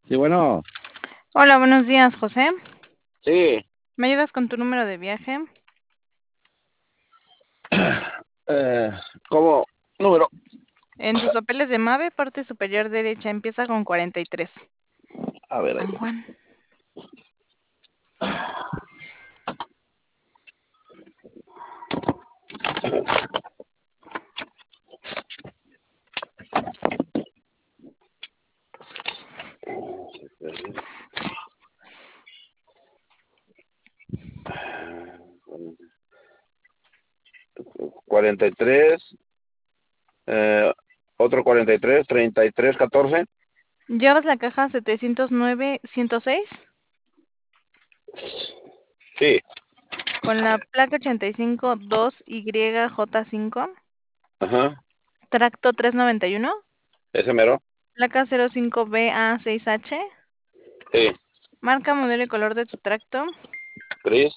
Sí, bueno, Hola, buenos días, José. sí, ¿Me ayudas con tu número de viaje? eh, ¿cómo? Número. En tus papeles de MAVE, parte superior derecha, empieza con 43. A ver, ahí. San Juan. 43, eh, otro 43, 33, 14. ¿Llevas la caja 709-106? Sí, Con la placa 852YJ5, ajá, tracto 391, ese mero. placa 05BA6H, Sí, marca, modelo y color de tu tracto, gris,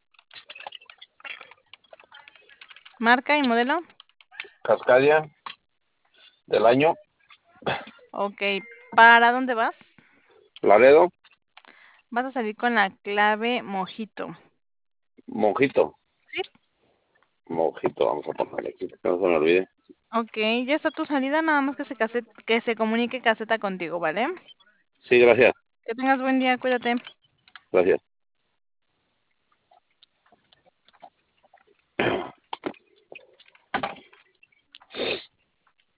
marca y modelo. Cascadia, del año, Ok, ¿para dónde vas? Laredo, Vas a salir con la clave Mojito. Monjito, ¿Sí? Monjito, vamos a ponerle aquí, que no se me olvide. Ok, ya está tu salida, nada más que se comunique caseta contigo, ¿vale? Sí, gracias, Que tengas buen día, cuídate. gracias.